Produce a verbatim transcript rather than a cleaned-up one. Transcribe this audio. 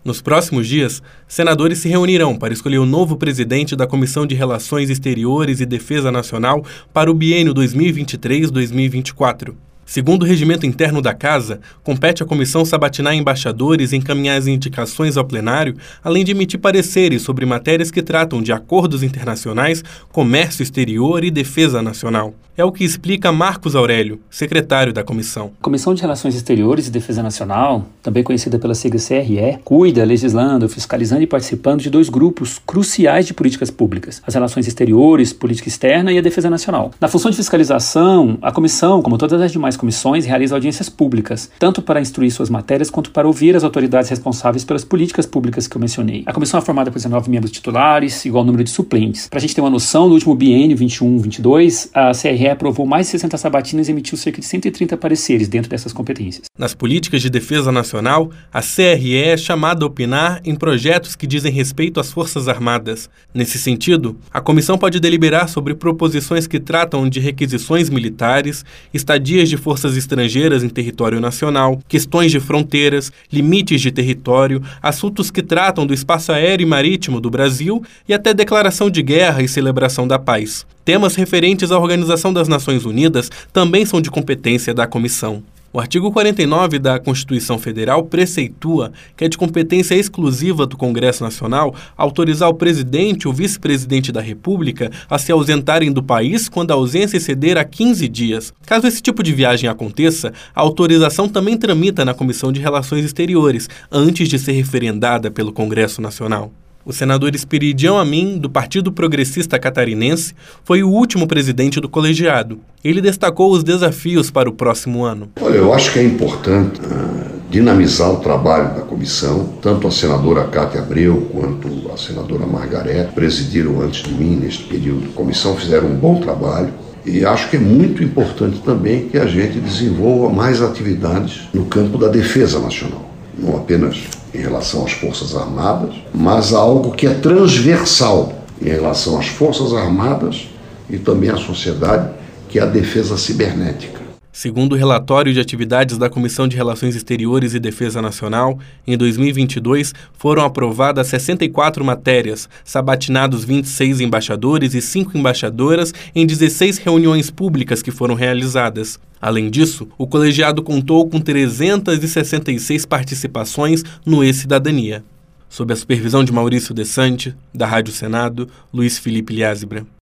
Nos próximos dias, senadores se reunirão para escolher o novo presidente da Comissão de Relações Exteriores e Defesa Nacional para o biênio dois mil e vinte e três a dois mil e vinte e quatro. Segundo o regimento interno da Casa, compete à comissão sabatinar embaixadores e encaminhar as indicações ao plenário, além de emitir pareceres sobre matérias que tratam de acordos internacionais, comércio exterior e defesa nacional. É o que explica Marcos Aurélio, secretário da comissão. A Comissão de Relações Exteriores e Defesa Nacional, também conhecida pela sigla C R E, cuida, legislando, fiscalizando e participando de dois grupos cruciais de políticas públicas: as relações exteriores, política externa e a defesa nacional. Na função de fiscalização, a comissão, como todas as demais comissões, realiza audiências públicas, tanto para instruir suas matérias quanto para ouvir as autoridades responsáveis pelas políticas públicas que eu mencionei. A comissão é formada por dezenove membros titulares, igual ao número de suplentes. Para a gente ter uma noção, no último biênio vinte e um vinte e dois, a C R E aprovou mais de sessenta sabatinas e emitiu cerca de cento e trinta pareceres dentro dessas competências. Nas políticas de defesa nacional, a C R E é chamada a opinar em projetos que dizem respeito às Forças Armadas. Nesse sentido, a comissão pode deliberar sobre proposições que tratam de requisições militares, estadias de forças estrangeiras em território nacional, questões de fronteiras, limites de território, assuntos que tratam do espaço aéreo e marítimo do Brasil e até declaração de guerra e celebração da paz. Temas referentes à Organização das Nações Unidas também são de competência da comissão. O artigo quarenta e nove da Constituição Federal preceitua que é de competência exclusiva do Congresso Nacional autorizar o presidente e o vice-presidente da República a se ausentarem do país quando a ausência exceder a quinze dias. Caso esse tipo de viagem aconteça, a autorização também tramita na Comissão de Relações Exteriores, antes de ser referendada pelo Congresso Nacional. O senador Esperidião Amin, do Partido Progressista Catarinense, foi o último presidente do colegiado. Ele destacou os desafios para o próximo ano. Olha, eu acho que é importante uh, dinamizar o trabalho da comissão. Tanto a senadora Cátia Abreu quanto a senadora Margarete presidiram antes de mim neste período. A comissão fizeram um bom trabalho. E acho que é muito importante também que a gente desenvolva mais atividades no campo da defesa nacional. Não apenas em relação às Forças Armadas, mas algo que é transversal em relação às Forças Armadas e também à sociedade, que é a defesa cibernética. Segundo o relatório de atividades da Comissão de Relações Exteriores e Defesa Nacional, em dois mil e vinte e dois foram aprovadas sessenta e quatro matérias, sabatinados vinte e seis embaixadores e cinco embaixadoras em dezesseis reuniões públicas que foram realizadas. Além disso, o colegiado contou com trezentas e sessenta e seis participações no E-Cidadania. Sob a supervisão de Maurício Desante, da Rádio Senado, Luiz Felipe Liázebra.